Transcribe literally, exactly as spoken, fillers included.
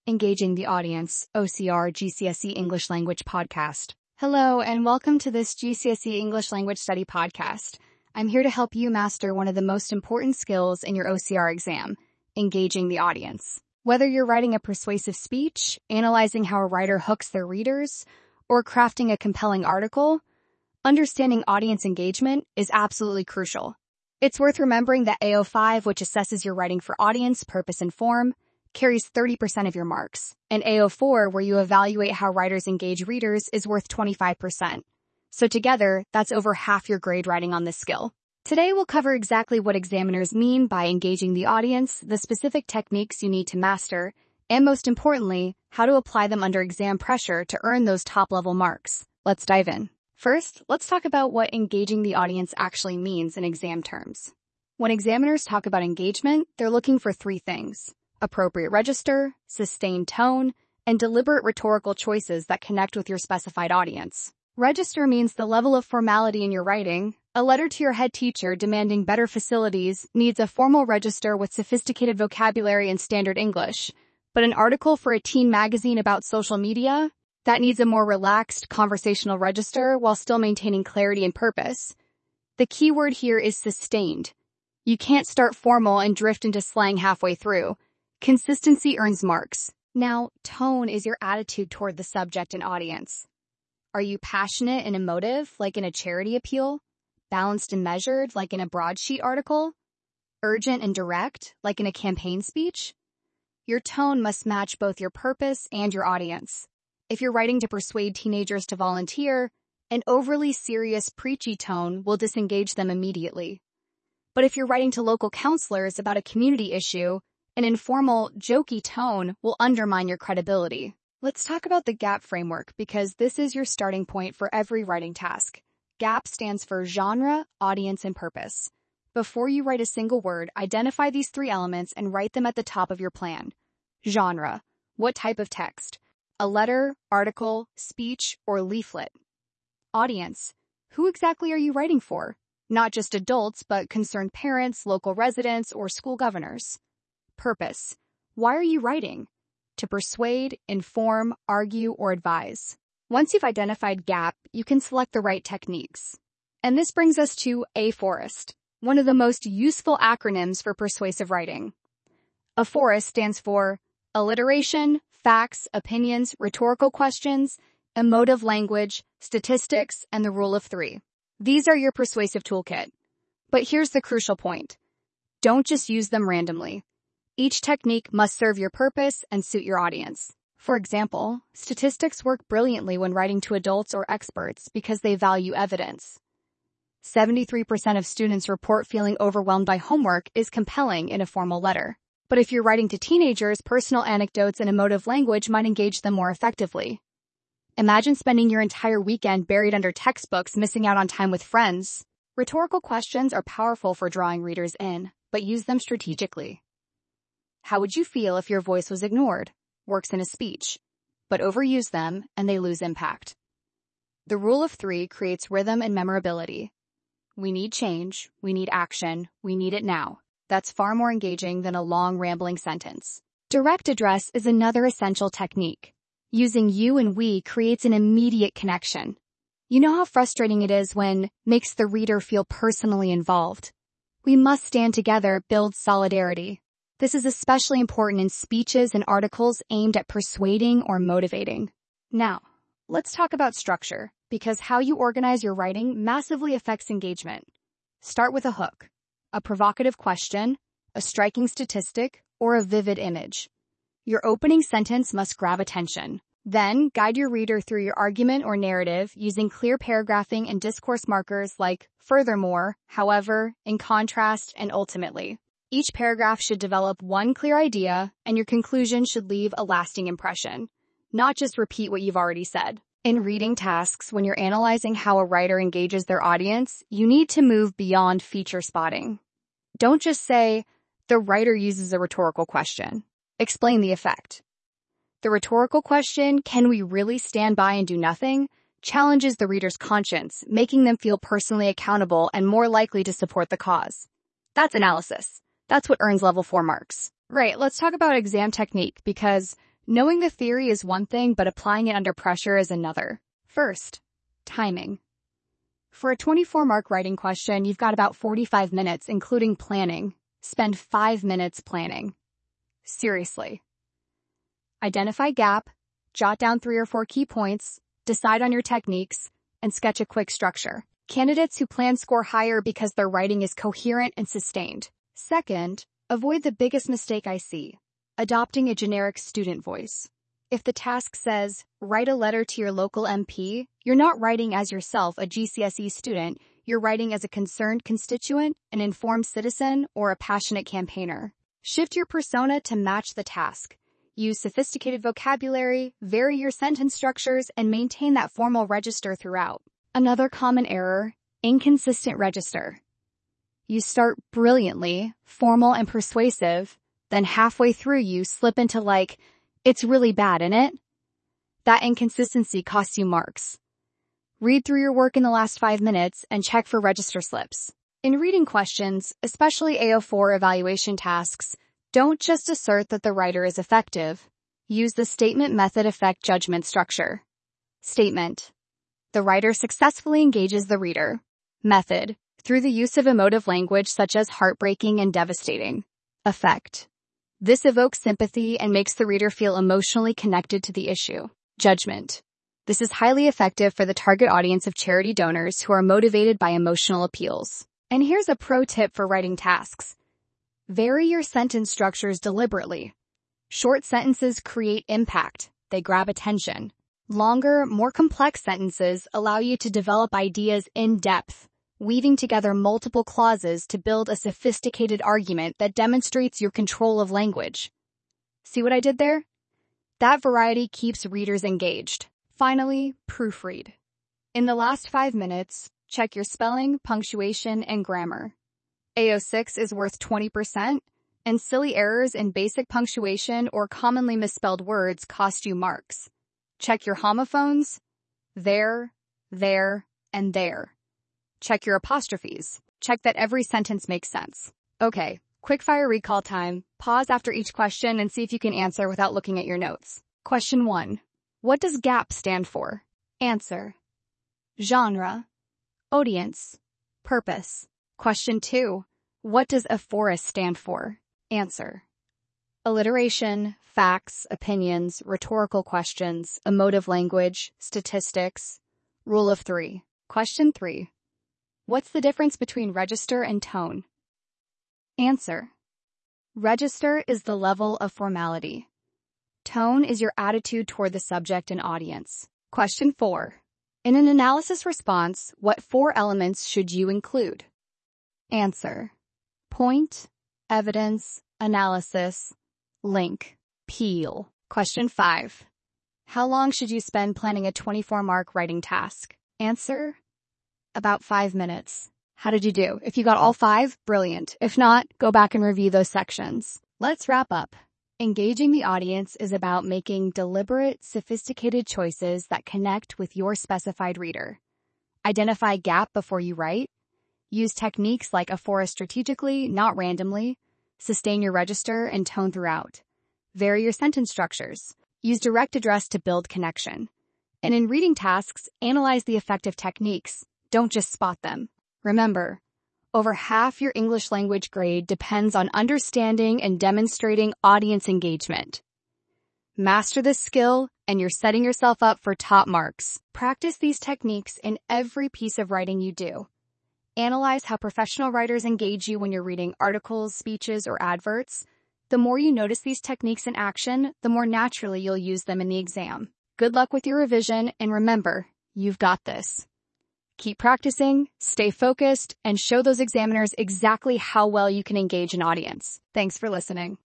Engaging the Audience, O C R G C S E English Language Podcast. Hello, and welcome to this G C S E English Language Study podcast. I'm here to help you master one of the most important skills in your O C R exam, engaging the audience. Whether you're writing a persuasive speech, analyzing how a writer hooks their readers, or crafting a compelling article, understanding audience engagement is absolutely crucial. It's worth remembering that A O five, which assesses your writing for audience, purpose, and form, carries thirty percent of your marks, and A O four, where you evaluate how writers engage readers, is worth twenty-five percent. So together, that's over half your grade writing on this skill. Today, we'll cover exactly what examiners mean by engaging the audience, the specific techniques you need to master, and most importantly, how to apply them under exam pressure to earn those top-level marks. Let's dive in. First, let's talk about what engaging the audience actually means in exam terms. When examiners talk about engagement, they're looking for three things: appropriate register, sustained tone, and deliberate rhetorical choices that connect with your specified audience. Register means the level of formality in your writing. A letter to your head teacher demanding better facilities needs a formal register with sophisticated vocabulary and standard English, but an article for a teen magazine about social media, that needs a more relaxed, conversational register while still maintaining clarity and purpose. The key word here is sustained. You can't start formal and drift into slang halfway through. Consistency earns marks. Now, tone is your attitude toward the subject and audience. Are you passionate and emotive, like in a charity appeal? Balanced and measured, like in a broadsheet article? Urgent and direct, like in a campaign speech? Your tone must match both your purpose and your audience. If you're writing to persuade teenagers to volunteer, an overly serious, preachy tone will disengage them immediately. But if you're writing to local counselors about a community issue, an informal, jokey tone will undermine your credibility. Let's talk about the GAP framework because this is your starting point for every writing task. GAP stands for genre, audience, and purpose. Before you write a single word, identify these three elements and write them at the top of your plan. Genre. What type of text? A letter, article, speech, or leaflet? Audience. Who exactly are you writing for? Not just adults, but concerned parents, local residents, or school governors. Purpose. Why are you writing? To persuade, inform, argue, or advise. Once you've identified GAP, you can select the right techniques. And this brings us to A FOREST, one of the most useful acronyms for persuasive writing. A FOREST stands for alliteration, facts, opinions, rhetorical questions, emotive language, statistics, and the rule of three. These are your persuasive toolkit. But here's the crucial point. Don't just use them randomly. Each technique must serve your purpose and suit your audience. For example, statistics work brilliantly when writing to adults or experts because they value evidence. seventy-three percent of students report feeling overwhelmed by homework is compelling in a formal letter. But if you're writing to teenagers, personal anecdotes and emotive language might engage them more effectively. Imagine spending your entire weekend buried under textbooks, missing out on time with friends. Rhetorical questions are powerful for drawing readers in, but use them strategically. How would you feel if your voice was ignored? Works in a speech, but overuse them and they lose impact. The rule of three creates rhythm and memorability. We need change, we need action, we need it now. That's far more engaging than a long rambling sentence. Direct address is another essential technique. Using you and we creates an immediate connection. You know how frustrating it is when makes the reader feel personally involved. We must stand together, build solidarity. This is especially important in speeches and articles aimed at persuading or motivating. Now, let's talk about structure, because how you organize your writing massively affects engagement. Start with a hook, a provocative question, a striking statistic, or a vivid image. Your opening sentence must grab attention. Then, guide your reader through your argument or narrative using clear paragraphing and discourse markers like furthermore, however, in contrast, and ultimately. Each paragraph should develop one clear idea, and your conclusion should leave a lasting impression, not just repeat what you've already said. In reading tasks, when you're analyzing how a writer engages their audience, you need to move beyond feature spotting. Don't just say, the writer uses a rhetorical question. Explain the effect. The rhetorical question, can we really stand by and do nothing, challenges the reader's conscience, making them feel personally accountable and more likely to support the cause. That's analysis. That's what earns level four marks. Right, let's talk about exam technique because Knowing the theory is one thing, but applying it under pressure is another. First, timing. For a twenty-four mark writing question, you've got about forty-five minutes, including planning. Spend five minutes planning. Seriously. Identify gap, jot down three or four key points, decide on your techniques, and sketch a quick structure. Candidates who plan score higher because their writing is coherent and sustained. Second, avoid the biggest mistake I see, adopting a generic student voice. If the task says, write a letter to your local M P, you're not writing as yourself, a G C S E student, you're writing as a concerned constituent, an informed citizen, or a passionate campaigner. Shift your persona to match the task. Use sophisticated vocabulary, vary your sentence structures, and maintain that formal register throughout. Another common error, inconsistent register. You start brilliantly, formal and persuasive, then halfway through you slip into like, it's really bad, innit? That inconsistency costs you marks. Read through your work in the last five minutes and check for register slips. In reading questions, especially A O four evaluation tasks, don't just assert that the writer is effective. Use the statement method effect judgment structure. Statement. The writer successfully engages the reader. Method. Through the use of emotive language such as heartbreaking and devastating. Effect. This evokes sympathy and makes the reader feel emotionally connected to the issue. Judgment. This is highly effective for the target audience of charity donors who are motivated by emotional appeals. And here's a pro tip for writing tasks. Vary your sentence structures deliberately. Short sentences create impact. They grab attention. Longer, more complex sentences allow you to develop ideas in depth, weaving together multiple clauses to build a sophisticated argument that demonstrates your control of language. See what I did there? That variety keeps readers engaged. Finally, proofread. In the last five minutes, check your spelling, punctuation, and grammar. A O six is worth twenty percent, and silly errors in basic punctuation or commonly misspelled words cost you marks. Check your homophones, there, there, and there. Check your apostrophes. Check that every sentence makes sense. Okay, quick-fire recall time. Pause after each question and see if you can answer without looking at your notes. Question one. What does GAP stand for? Answer. Genre. Audience. Purpose. Question two. What does AFORIS stand for? Answer. Alliteration, facts, opinions, rhetorical questions, emotive language, statistics. Rule of three. Question three. What's the difference between register and tone? Answer. Register is the level of formality. Tone is your attitude toward the subject and audience. Question four. In an analysis response, what four elements should you include? Answer. Point, evidence, analysis, link, peel. Question five. How long should you spend planning a twenty-four mark writing task? Answer. About five minutes. How did you do? If you got all five, brilliant. If not, go back and review those sections. Let's wrap up. Engaging the audience is about making deliberate, sophisticated choices that connect with your specified reader. Identify gap before you write. Use techniques like AFORIS strategically, not randomly. Sustain your register and tone throughout. Vary your sentence structures. Use direct address to build connection. And in reading tasks, analyze the effective techniques. Don't just spot them. Remember, over half your English language grade depends on understanding and demonstrating audience engagement. Master this skill, and you're setting yourself up for top marks. Practice these techniques in every piece of writing you do. Analyze how professional writers engage you when you're reading articles, speeches, or adverts. The more you notice these techniques in action, the more naturally you'll use them in the exam. Good luck with your revision, and remember, you've got this. Keep practicing, stay focused, and show those examiners exactly how well you can engage an audience. Thanks for listening.